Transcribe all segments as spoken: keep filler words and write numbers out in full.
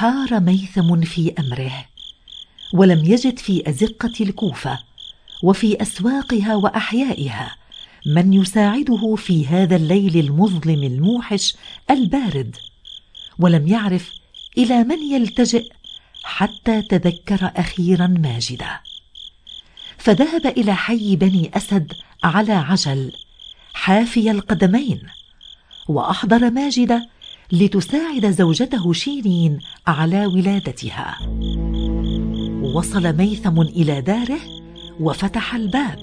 حار ميثم في أمره، ولم يجد في أزقة الكوفة وفي أسواقها وأحيائها من يساعده في هذا الليل المظلم الموحش البارد، ولم يعرف إلى من يلتجئ حتى تذكر أخيرا ماجدة، فذهب إلى حي بني أسد على عجل حافي القدمين، وأحضر ماجدة لتساعد زوجته شيرين على ولادتها. وصل ميثم إلى داره وفتح الباب.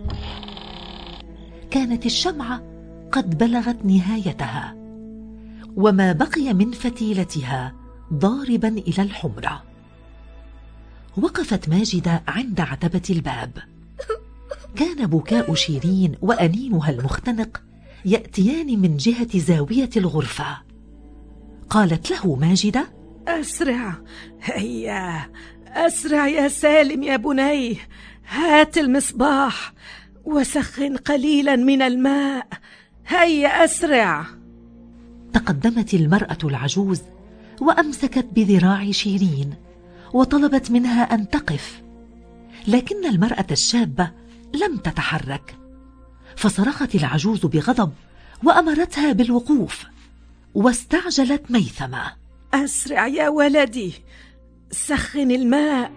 كانت الشمعة قد بلغت نهايتها، وما بقي من فتيلتها ضاربا إلى الحمرة. وقفت ماجدة عند عتبة الباب. كان بكاء شيرين وأنينها المختنق يأتيان من جهة زاوية الغرفة. قالت له ماجدة: أسرع، هيا أسرع يا سالم يا بني، هات المصباح وسخن قليلا من الماء، هيا أسرع. تقدمت المرأة العجوز وأمسكت بذراع شيرين وطلبت منها أن تقف، لكن المرأة الشابة لم تتحرك، فصرخت العجوز بغضب وأمرتها بالوقوف، واستعجلت ميثمة: أسرع يا ولدي، سخن الماء.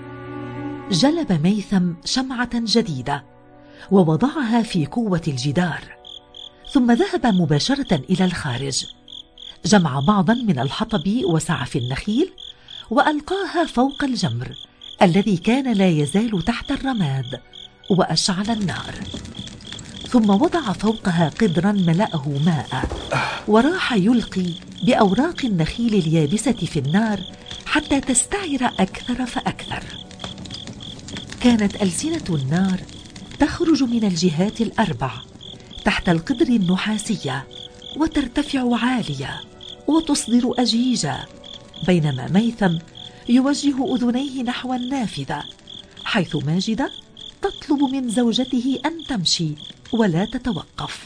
جلب ميثم شمعة جديدة ووضعها في قوة الجدار، ثم ذهب مباشرة إلى الخارج، جمع بعضا من الحطب وسعف النخيل وألقاها فوق الجمر الذي كان لا يزال تحت الرماد، وأشعل النار، ثم وضع فوقها قدرا ملأه ماء، وراح يلقي بأوراق النخيل اليابسة في النار حتى تستعر أكثر فأكثر. كانت ألسنة النار تخرج من الجهات الأربع تحت القدر النحاسية وترتفع عالية وتصدر أجيجا، بينما ميثم يوجه أذنيه نحو النافذة، حيث ماجدة تطلب من زوجته أن تمشي ولا تتوقف،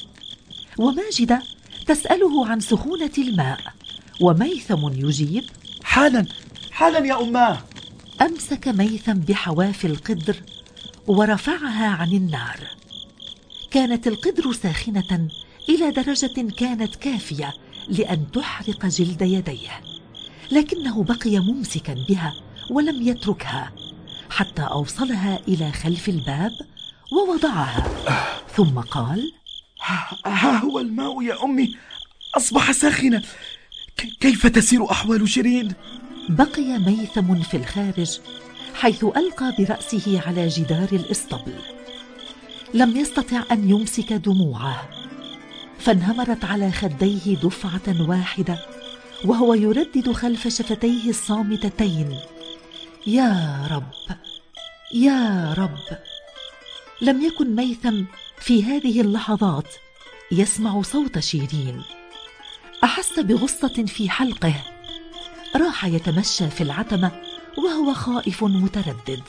وماجدة تسأله عن سخونة الماء، وميثم يجيب: حالا حالا يا أماه. أمسك ميثم بحواف القدر ورفعها عن النار. كانت القدر ساخنة إلى درجة كانت كافية لأن تحرق جلد يديه، لكنه بقي ممسكا بها ولم يتركها حتى أوصلها إلى خلف الباب ووضعها، ثم قال: ها هو الماء يا أمي، أصبح ساخنا. كيف تسير أحوال شيرين؟ بقي ميثم في الخارج، حيث ألقى برأسه على جدار الإسطبل. لم يستطع أن يمسك دموعه، فانهمرت على خديه دفعة واحدة، وهو يردد خلف شفتيه الصامتتين: يا رب يا رب. لم يكن ميثم في هذه اللحظات يسمع صوت شيرين. أحس بغصة في حلقه، راح يتمشى في العتمة وهو خائف متردد.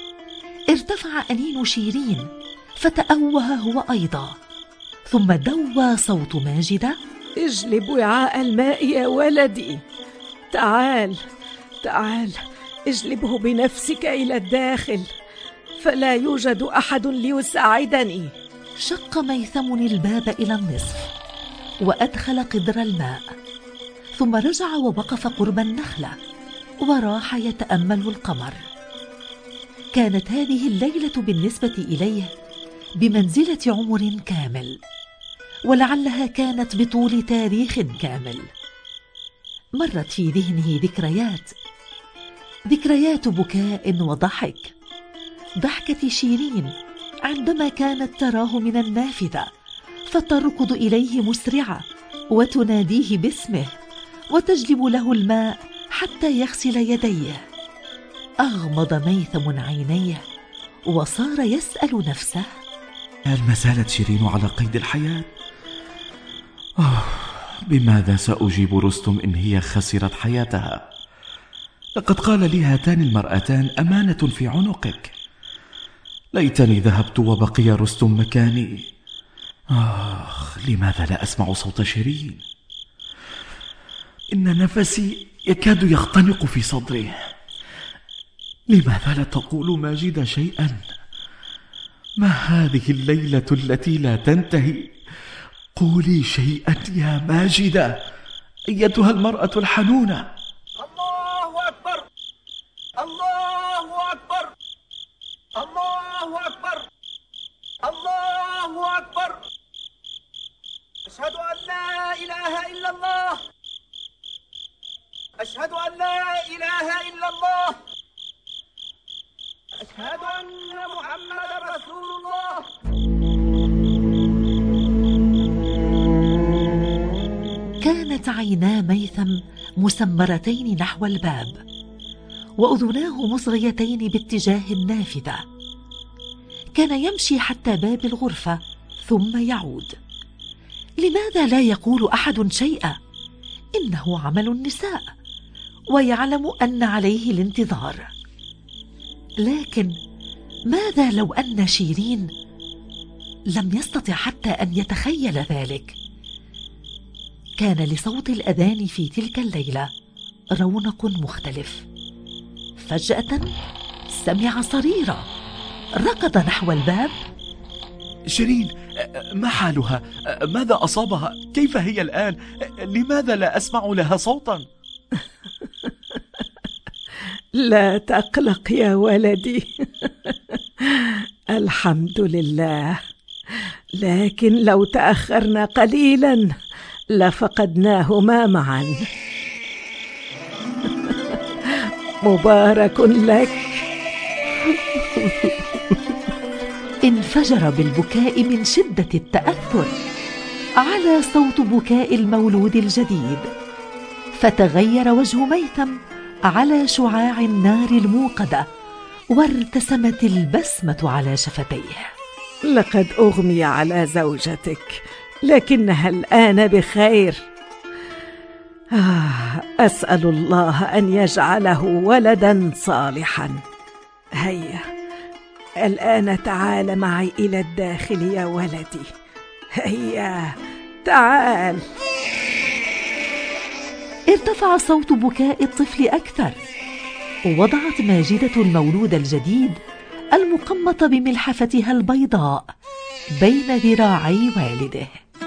ارتفع أنين شيرين فتأوه هو أيضا، ثم دوى صوت ماجدة: اجلب وعاء الماء يا ولدي، تعال تعال اجلبه بنفسك إلى الداخل، فلا يوجد أحد ليساعدني. شق ميثم الباب إلى النصف وأدخل قدر الماء، ثم رجع ووقف قرب النخلة وراح يتأمل القمر. كانت هذه الليلة بالنسبة إليه بمنزلة عمر كامل، ولعلها كانت بطول تاريخ كامل. مرت في ذهنه ذكريات ذكريات بكاء وضحك، ضحكة شيرين عندما كانت تراه من النافذة فتركض إليه مسرعة وتناديه باسمه وتجلب له الماء حتى يغسل يديه. أغمض ميثم عينيه وصار يسأل نفسه: هل ما زالت شيرين على قيد الحياة؟ أوه، بماذا سأجيب رستم إن هي خسرت حياتها؟ لقد قال لي هاتان المرأتان أمانة في عنقك. ليتني ذهبت وبقي رستم مكاني. آخ، لماذا لا أسمع صوت شيرين؟ إن نفسي يكاد يختنق في صدري. لماذا لا تقول ماجدة شيئا؟ ما هذه الليلة التي لا تنتهي؟ قولي شيئا يا ماجدة أيتها المرأة الحنونة. الله أكبر، الله أكبر، الله أكبر، الله أكبر. أشهد أن لا إله إلا الله، أشهد أن لا إله إلا الله، أشهد أن محمد رسول الله. كانت عينا ميثم مسمرتين نحو الباب، وأذناه مصغيتين باتجاه النافذة. كان يمشي حتى باب الغرفة ثم يعود. لماذا لا يقول أحد شيئا؟ إنه عمل النساء، ويعلم أن عليه الانتظار. لكن ماذا لو أن شيرين لم يستطع حتى أن يتخيل ذلك؟ كان لصوت الأذان في تلك الليلة رونق مختلف. فجأة سمع صريرة، ركض نحو الباب. شيرين، ما حالها؟ ماذا أصابها؟ كيف هي الآن؟ لماذا لا أسمع لها صوتا؟ لا تقلق يا ولدي. الحمد لله، لكن لو تأخرنا قليلا لفقدناهما معا. مبارك لك. انفجر بالبكاء من شدة التأثر على صوت بكاء المولود الجديد، فتغير وجه ميثم على شعاع النار الموقدة، وارتسمت البسمة على شفتيه. لقد أغمي على زوجتك، لكنها الآن بخير. آه، أسأل الله أن يجعله ولدا صالحا. هيا الآن تعال معي إلى الداخل يا ولدي. هيا تعال. ارتفع صوت بكاء الطفل أكثر، ووضعت ماجدة المولود الجديد المقمط بملحفتها البيضاء بين ذراعي والده.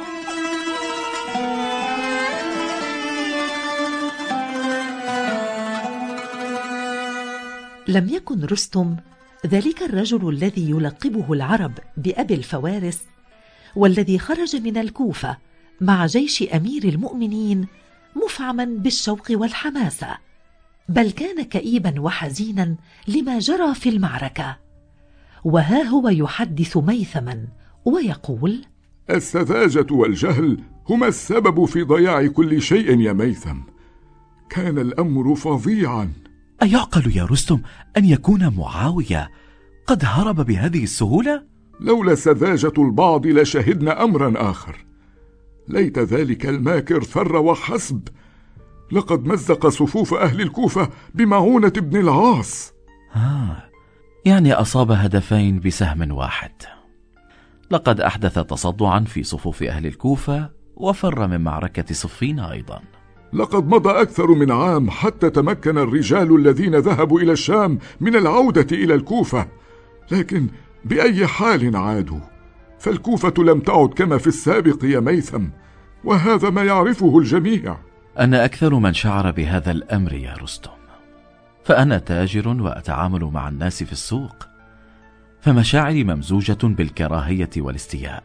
لم يكن رستم ذلك الرجل الذي يلقبه العرب بأبي الفوارس، والذي خرج من الكوفة مع جيش أمير المؤمنين مفعما بالشوق والحماسة، بل كان كئيبا وحزينا لما جرى في المعركة. وها هو يحدث ميثما ويقول: السذاجة والجهل هما السبب في ضياع كل شيء يا ميثم. كان الأمر فظيعا. أيعقل يا رستم أن يكون معاوية قد هرب بهذه السهولة؟ لولا سذاجة البعض لشهدنا أمرا آخر. ليت ذلك الماكر فر وحسب. لقد مزق صفوف أهل الكوفة بمعونة ابن العاص. آه، يعني أصاب هدفين بسهم واحد. لقد أحدث تصدعا في صفوف أهل الكوفة، وفر من معركة صفين أيضا. لقد مضى أكثر من عام حتى تمكن الرجال الذين ذهبوا إلى الشام من العودة إلى الكوفة، لكن بأي حال عادوا؟ فالكوفة لم تعد كما في السابق يا ميثم، وهذا ما يعرفه الجميع. أنا أكثر من شعر بهذا الأمر يا رستم، فأنا تاجر وأتعامل مع الناس في السوق، فمشاعري ممزوجة بالكراهية والاستياء،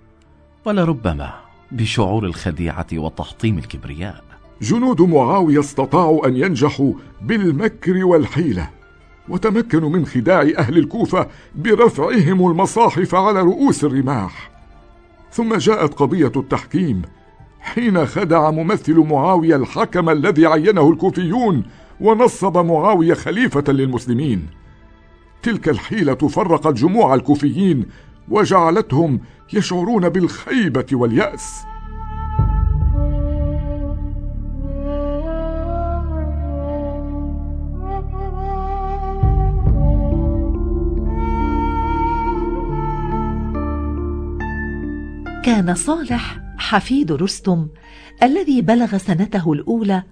ولربما بشعور الخديعة وتحطيم الكبرياء. جنود معاوية استطاعوا أن ينجحوا بالمكر والحيلة، وتمكنوا من خداع أهل الكوفة برفعهم المصاحف على رؤوس الرماح. ثم جاءت قضية التحكيم، حين خدع ممثل معاوية الحكم الذي عينه الكوفيون، ونصب معاوية خليفة للمسلمين. تلك الحيلة فرقت جموع الكوفيين وجعلتهم يشعرون بالخيبة واليأس. كان صالح حفيد رستم الذي بلغ سنته الأولى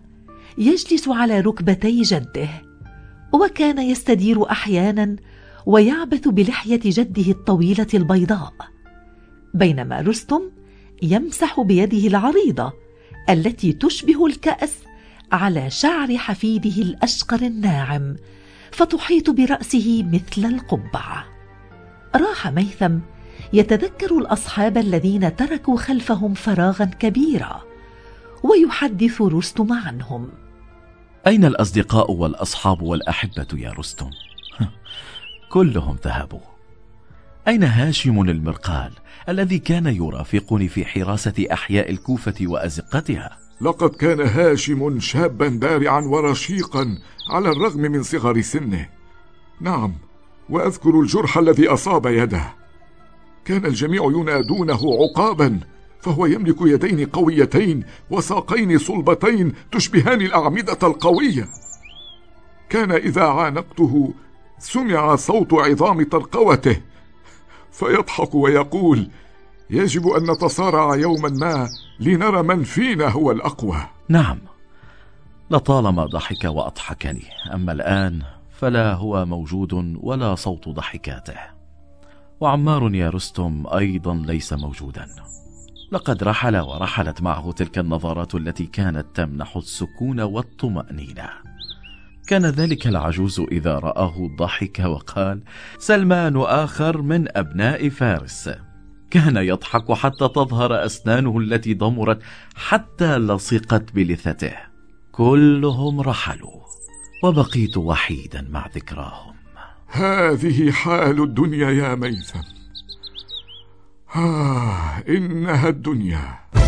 يجلس على ركبتي جده، وكان يستدير أحيانا ويعبث بلحية جده الطويلة البيضاء، بينما رستم يمسح بيده العريضة التي تشبه الكأس على شعر حفيده الأشقر الناعم، فتحيط برأسه مثل القبعة. راح ميثم يتذكر الأصحاب الذين تركوا خلفهم فراغا كبيرا، ويحدث رستم عنهم. أين الأصدقاء والأصحاب والأحبة يا رستم؟ كلهم ذهبوا. أين هاشم المرقال الذي كان يرافقني في حراسة أحياء الكوفة وأزقتها؟ لقد كان هاشم شابا بارعا ورشيقا على الرغم من صغر سنه. نعم، وأذكر الجرح الذي أصاب يده. كان الجميع ينادونه عقابا، فهو يملك يدين قويتين وساقين صلبتين تشبهان الأعمدة القوية. كان إذا عانقته سمع صوت عظام ترقوته، فيضحك ويقول: يجب أن نتصارع يوما ما لنرى من فينا هو الأقوى. نعم، لطالما ضحك وأضحكني، أما الآن فلا هو موجود ولا صوت ضحكاته. وعمار يا رستم أيضا ليس موجودا، لقد رحل ورحلت معه تلك النظرات التي كانت تمنح السكون والطمأنينة. كان ذلك العجوز إذا رآه ضحك وقال: سلمان آخر من أبناء فارس. كان يضحك حتى تظهر أسنانه التي ضمرت حتى لصقت بلثته. كلهم رحلوا وبقيت وحيدا مع ذكراهم. هذه حال الدنيا يا ميثم. آه إنها الدنيا.